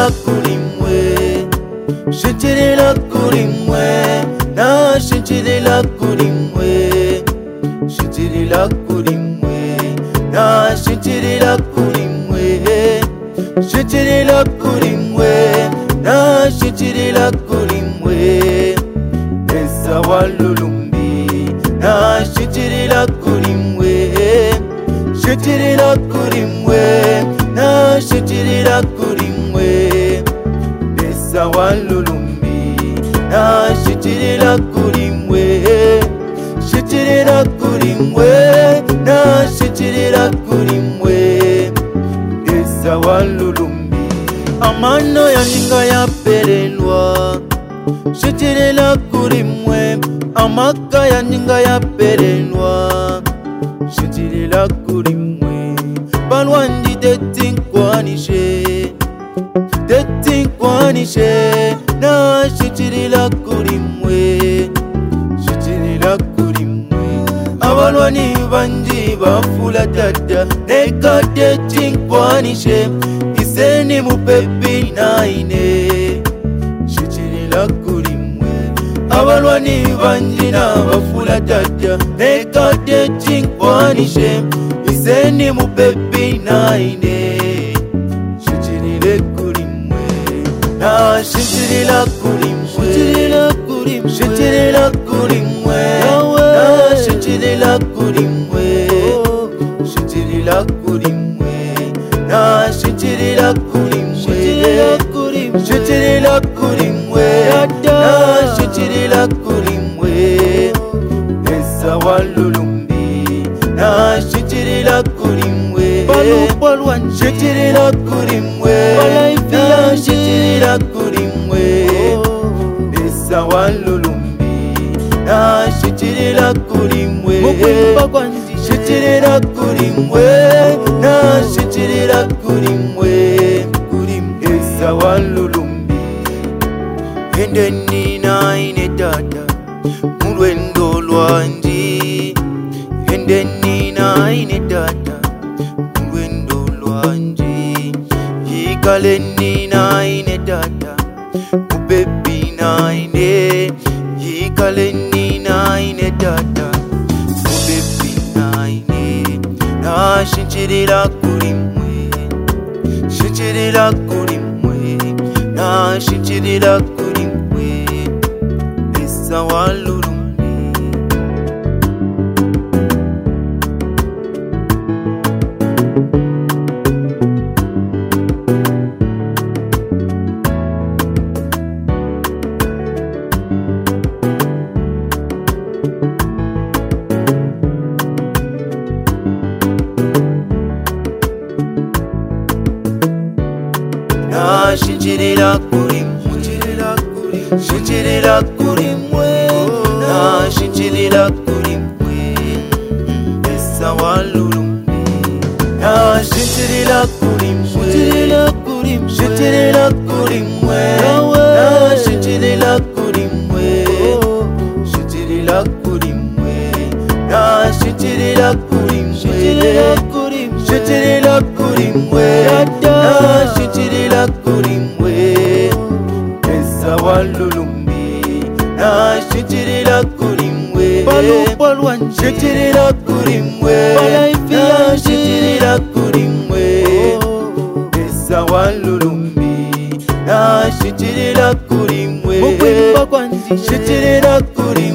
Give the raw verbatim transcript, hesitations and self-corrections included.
shitirira kuri mwe, shitirira kuri mwe, na shitirira kuri mwe, shitirira kuri mwe, na shitirira kuri mwe, shitirira kuri mwe, na shitirira kuri mwe, esa walulumbi, na shitirira kuri mwe, shitirira kuri mwe, na shitirira kuri mwe, esa walulumbi, na shitirira kuri mwe, shitirira kuri mwe, na shitirira kuri mwe, esa walulumbi. Amano ya ninga ya perelwa, shitirira kuri mwe, amaka ya ninga ya perelwa, shitirira kuri mwe, balwandi detinkwanishe, detinkwanishe, na shitirira kuri mwe, shitirira kuri mwe, abalwani bandi bafula dada, neka detinkwanishe, iseni mupepi naine, shitirira kuri mwe, abalwani bandi na bafula dada, neka detinkwanishe, iseni mupepi naine, shitirira kuri mwe, na shitirira kuri mwe, shitirira kuri mwe, shitirira kuri mwe, na shitirira kuri mwe, shitirira kuri mwe, na shitirira kuri mwe, shitirira kuri mwe, na shitirira kuri mwe, esa walulumbi, na shitirira kuri mwe, shitirira kuri mwe, na shitirira kuri mwe, esa walulumbi, na shitirira kuri mwe, shitirira kuri mwe, na shitirira kuri mwe, esa walulumbi. Ende nina ine dada, mulwendo lwanji, ende nina ine dada, mulwendo lwanji, yikale nina ine dada, mupepi na ine, yikale nina ine dada, mupepi na ine, na shitirira kuri mwe, shitirira kuri mwe, na shitirira kuri mwe, esa walulumbi. Na shitirira kuri mwe, shitirira kuri mwe, na shitirira kuri mwe, esa walulumbi, na shitirira kuri mwe, shitirira kuri mwe, na shitirira kuri mwe, shitirira kuri mwe, na shitirira kuri mwe, shitirira kuri mwe, na shitirira kuri mwe, esa walulumbi, na shitirira kuri mwe, shitirira kuri mwe, na shitirira kuri mwe, esa walulumbi, na shitirira kuri mwe, shitirira kuri